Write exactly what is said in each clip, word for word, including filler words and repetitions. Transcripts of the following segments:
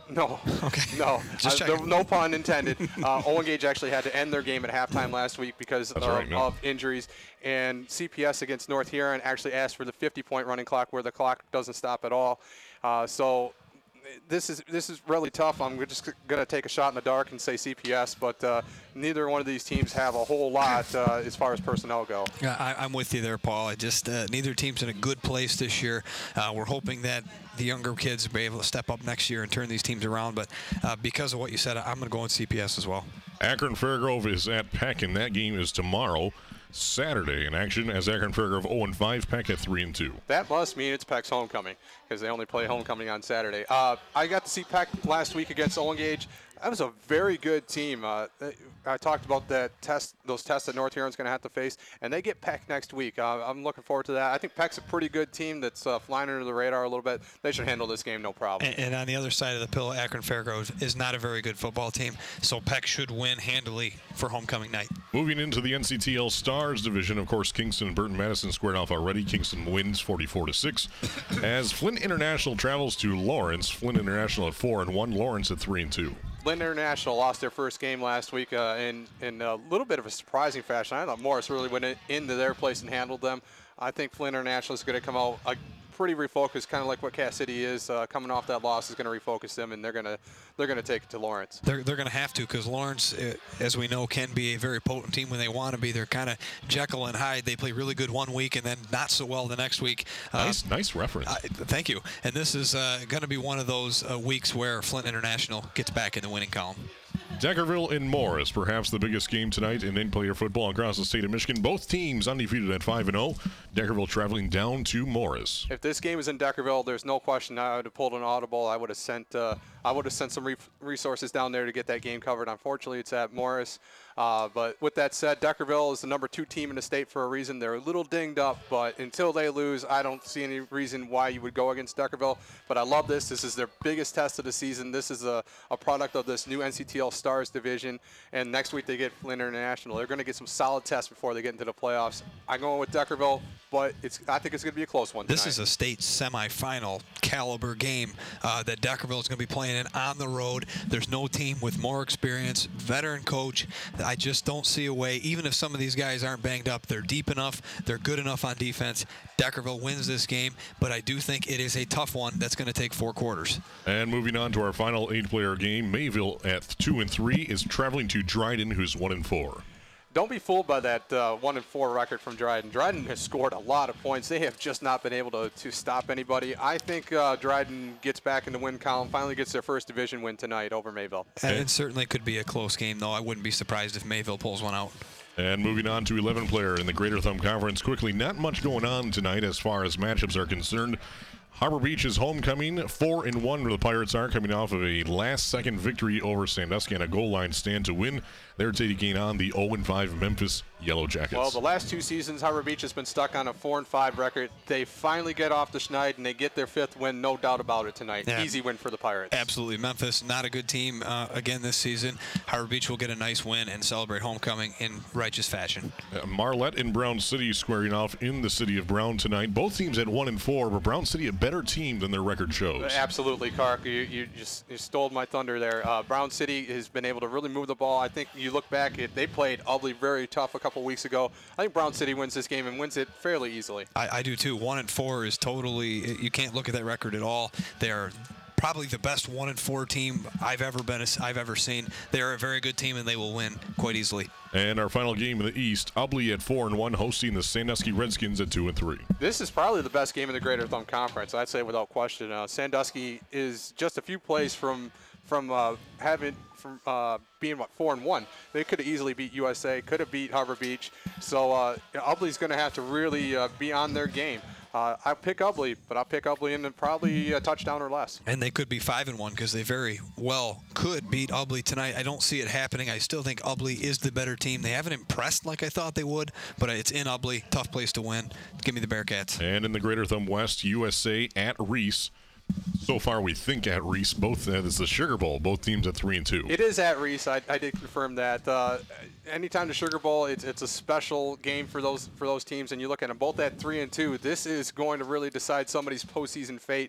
No. Okay. No. Just uh, checking. there, no pun intended. Uh, Owen Gage actually had to end their game at halftime last week because of, right, no. of injuries. And C P S against North Huron actually asked for the fifty-point running clock where the clock doesn't stop at all. Uh, so this is this is really tough. I'm just going to take a shot in the dark and say C P S, but uh, neither one of these teams have a whole lot uh, as far as personnel go. Yeah, I, I'm with you there, Paul. I just uh, neither team's in a good place this year. Uh, we're hoping that the younger kids will be able to step up next year and turn these teams around. But uh, because of what you said, I'm going to go with C P S as well. Akron Fairgrove is at Peck, and that game is tomorrow, Saturday, in action as Akron Fairgrove oh and five, Peck at three and two. That must mean it's Peck's homecoming because they only play homecoming on Saturday. Uh, I got to see Peck last week against Owen Gage. That was a very good team. Uh, I talked about that test, those tests that North Huron's going to have to face, and they get Peck next week. Uh, I'm looking forward to that. I think Peck's a pretty good team that's uh, flying under the radar a little bit. They should handle this game no problem. And, and on the other side of the pill, Akron Fairgrove is not a very good football team, so Peck should win handily for homecoming night. Moving into the N C T L Stars division, of course, Kingston and Burton Madison squared off already. Kingston wins forty-four to six. As Flint International travels to Lawrence, Flint International at four and one, Lawrence at three and two. Flint International lost their first game last week uh, in, in a little bit of a surprising fashion. I thought Morris really went in, into their place and handled them. I think Flint International is going to come out uh, pretty refocused, kind of like what Cass City is. Uh, coming off that loss is going to refocus them, and they're going to they're going to take it to Lawrence. They're, they're going to have to because Lawrence, uh, as we know, can be a very potent team when they want to be. They're kind of Jekyll and Hyde. They play really good one week and then not so well the next week. Uh, nice, nice reference. Uh, thank you. And this is uh, going to be one of those uh, weeks where Flint International gets back in the winning column. Deckerville and Morris, perhaps the biggest game tonight in in-player football across the state of Michigan. Both teams undefeated at five and oh. Deckerville traveling down to Morris. If this game is in Deckerville, there's no question I would have pulled an audible. I would have sent uh, I would have sent some re- resources down there to get that game covered. Unfortunately, it's at Morris. Uh, but with that said, Deckerville is the number two team in the state for a reason. They're a little dinged up, but until they lose, I don't see any reason why you would go against Deckerville. But I love this. This is their biggest test of the season. This is a, a product of this new N C T L Stars division. And next week they get Flint International. They're going to get some solid tests before they get into the playoffs. I'm going with Deckerville, but it's I think it's going to be a close one tonight. This is a state semifinal caliber game uh, that Deckerville is going to be playing in on the road. There's no team with more experience, veteran coach. I just don't see a way, even if some of these guys aren't banged up, they're deep enough, they're good enough on defense. Deckerville wins this game, but I do think it is a tough one that's going to take four quarters. And moving on to our final eight-player game, Mayville at two and three is traveling to Dryden, who's one and four. Don't be fooled by that uh, one and four record from Dryden. Dryden has scored a lot of points. They have just not been able to, to stop anybody. I think uh, Dryden gets back in the win column, finally gets their first division win tonight over Mayville. And it certainly could be a close game, though. I wouldn't be surprised if Mayville pulls one out. And moving on to eleven player in the Greater Thumb Conference quickly. Not much going on tonight as far as matchups are concerned. Harbor Beach is homecoming, four and one where the Pirates are, coming off of a last-second victory over Sandusky on a goal line stand to win. They're taking on the oh and five Memphis Yellow Jackets. Well, the last two seasons, Harbor Beach has been stuck on a four and five record. They finally get off the schneid, and they get their fifth win, no doubt about it tonight. Yeah. Easy win for the Pirates. Absolutely. Memphis, not a good team uh, again this season. Harbor Beach will get a nice win and celebrate homecoming in righteous fashion. Uh, Marlette and Brown City squaring off in the city of Brown tonight. Both teams at one and four, but Brown City a better team than their record shows. Absolutely, Kark. You, you just you stole my thunder there. Uh, Brown City has been able to really move the ball. I think you look back, if they played Ubley very tough a couple weeks ago. I think Brown City wins this game and wins it fairly easily. I, I do too. One and four is totally, you can't look at that record at all. They're probably the best one and four team I've ever been, I've ever seen. They're a very good team and they will win quite easily. And our final game in the East, Ubley at four and one, hosting the Sandusky Redskins at two and three. This is probably the best game in the Greater Thumb Conference. I'd say without question. Uh, Sandusky is just a few plays from from uh, having from uh, being what four and one. They could have easily beat U S A, could have beat Harbor Beach. So uh, Ubley's going to have to really uh, be on their game. Uh, I pick Ubley, but I'll pick Ubley in probably a touchdown or less. And they could be five and one because they very well could beat Ubley tonight. I don't see it happening. I still think Ubley is the better team. They haven't impressed like I thought they would, but it's in Ubley. Tough place to win. Give me the Bearcats. And in the Greater Thumb West, U S A at Reese. So far, we think at Reese. Both uh, this is the Sugar Bowl. Both teams at three and two. It is at Reese. I, I did confirm that. Uh, anytime the Sugar Bowl, it's it's a special game for those for those teams. And you look at them both at three and two. This is going to really decide somebody's postseason fate.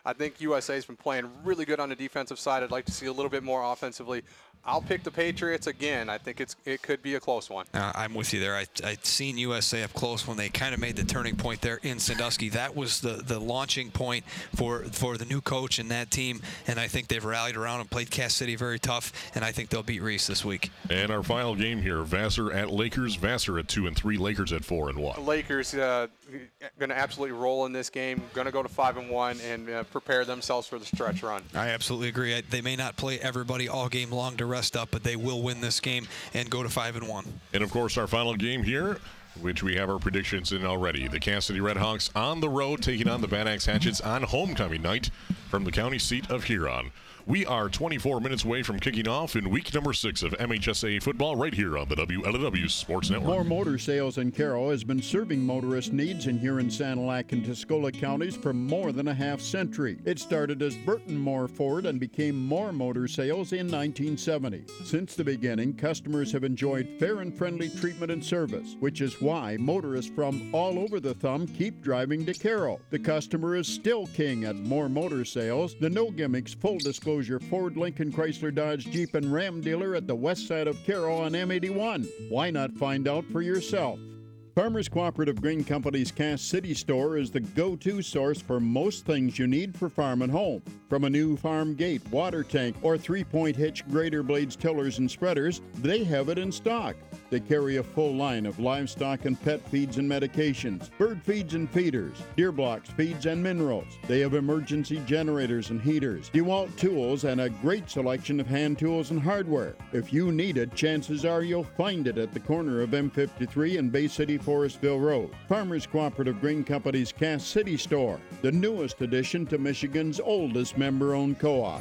I think U S A's been playing really good on the defensive side. I'd like to see a little bit more offensively. I'll pick the Patriots again. I think it's it could be a close one. Uh, I'm with you there. I, I'd seen U S A up close when they kind of made the turning point there in Sandusky. That was the, the launching point for, for the new coach and that team, and I think they've rallied around and played Cass City very tough, and I think they'll beat Reese this week. And our final game here, Vassar at Lakers. Vassar at two and three, Lakers at four and one. Lakers uh, going to absolutely roll in this game. Going to go to five and one and uh, prepare themselves for the stretch run. I absolutely agree. I, they may not play everybody all game long to rest up, but they will win this game and go to five and one. And of course, our final game here, which we have our predictions in already. The Cass City Redhawks on the road taking on the Bad Axe Hatchets on homecoming night from the county seat of Huron. We are twenty-four minutes away from kicking off in week number six of M H S A football right here on the W L W Sports Network. More Motor Sales in Carroll has been serving motorist needs in Huron, Sanilac, and Tuscola counties for more than a half century. It started as Burton Moore Ford and became More Motor Sales in nineteen seventy. Since the beginning, customers have enjoyed fair and friendly treatment and service, which is why motorists from all over the thumb keep driving to Carroll. The customer is still king at More Motor Sales, the no gimmicks, full disclosure Ford, Lincoln, Chrysler, Dodge, Jeep, and Ram dealer at the west side of Carroll on M eighty-one. Why not find out for yourself? Farmers Cooperative Grain Company's Cass City store is the go-to source for most things you need for farm and home. From a new farm gate, water tank, or three-point hitch grader blades, tillers, and spreaders, they have it in stock. They carry a full line of livestock and pet feeds and medications, bird feeds and feeders, deer blocks, feeds, and minerals. They have emergency generators and heaters, DeWalt tools, and a great selection of hand tools and hardware. If you need it, chances are you'll find it at the corner of M fifty-three and Bay City Forestville Road. Farmers Cooperative Grain Company's Cass City store, the newest addition to Michigan's oldest member-owned co-op.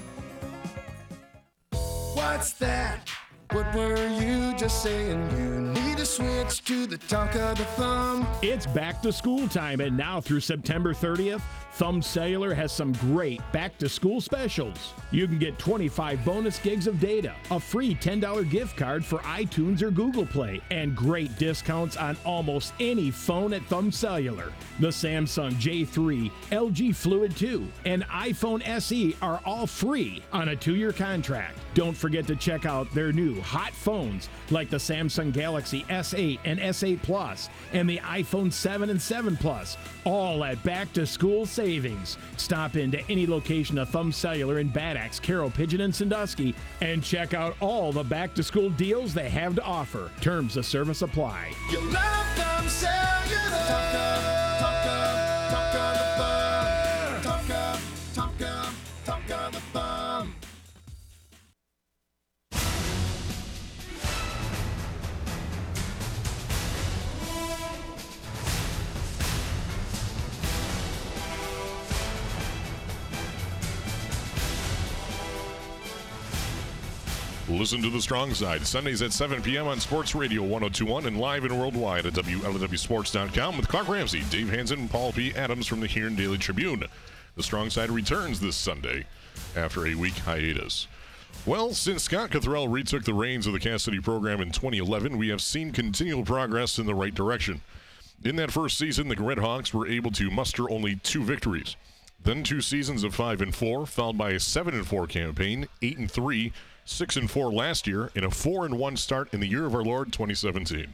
What's that? What were you just saying? You need to switch to the talk of the thumb. It's back to school time, and now through September thirtieth, Thumb Cellular has some great back-to-school specials. You can get twenty-five bonus gigs of data, a free ten dollar gift card for iTunes or Google Play, and great discounts on almost any phone at Thumb Cellular. The Samsung J three, L G Fluid two, and iPhone S E are all free on a two-year contract. Don't forget to check out their new hot phones like the Samsung Galaxy S eight and S eight Plus and the iPhone seven and seven Plus, all at back-to-school savings. Stop into any location of Thumb Cellular in Bad Axe, Carroll, Pigeon, and Sandusky and check out all the back-to-school deals they have to offer. Terms of service apply. You love Thumb Cellular. Talk of, talk of, talk of the thumb. Talk of, talk of, talk of the thumb. Listen to The Strong Side, Sundays at seven p.m. on Sports Radio one oh two point one and live and worldwide at W L W sports dot com with Clark Ramsey, Dave Hansen, and Paul P. Adams from the Huron Daily Tribune. The Strong Side returns this Sunday after a week hiatus. Well, since Scott Cothrell retook the reins of the Cass City program in twenty eleven, we have seen continual progress in the right direction. In that first season, the Redhawks were able to muster only two victories. Then two seasons of five and four, followed by a seven and four campaign, eight and three, six and four last year, and a four and one start in the year of our Lord twenty seventeen.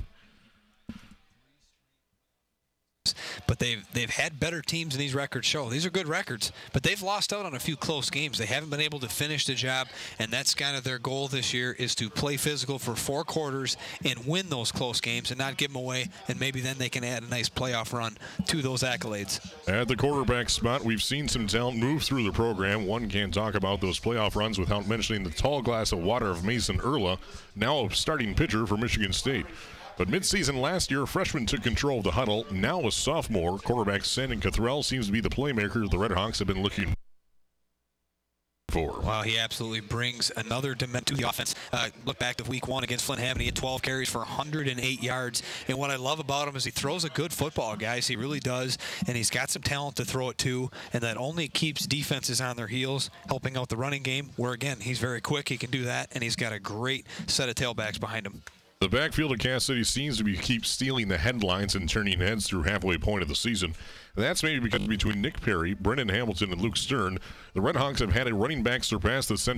But they've they've had better teams than these records show. These are good records, but they've lost out on a few close games. They haven't been able to finish the job, and that's kind of their goal this year, is to play physical for four quarters and win those close games and not give them away, and maybe then they can add a nice playoff run to those accolades. At the quarterback spot, we've seen some talent move through the program. One can't talk about those playoff runs without mentioning the tall glass of water of Mason Erla, now a starting pitcher for Michigan State. But midseason last year, a freshman took control of the huddle. Now a sophomore, quarterback Sandon Cothrell seems to be the playmaker the Redhawks have been looking for. Wow, he absolutely brings another dimension to the offense. Uh, look back to week one against Flint Haven. He had twelve carries for one hundred eight yards. And what I love about him is he throws a good football, guys. He really does. And he's got some talent to throw it to. And that only keeps defenses on their heels, helping out the running game, where, again, he's very quick. He can do that. And he's got a great set of tailbacks behind him. The backfield of Cass City seems to be keep stealing the headlines and turning heads through halfway point of the season. That's maybe because between Nick Perry, Brendan Hamilton, and Luke Stern, the Red Hawks have had a running back surpass the Central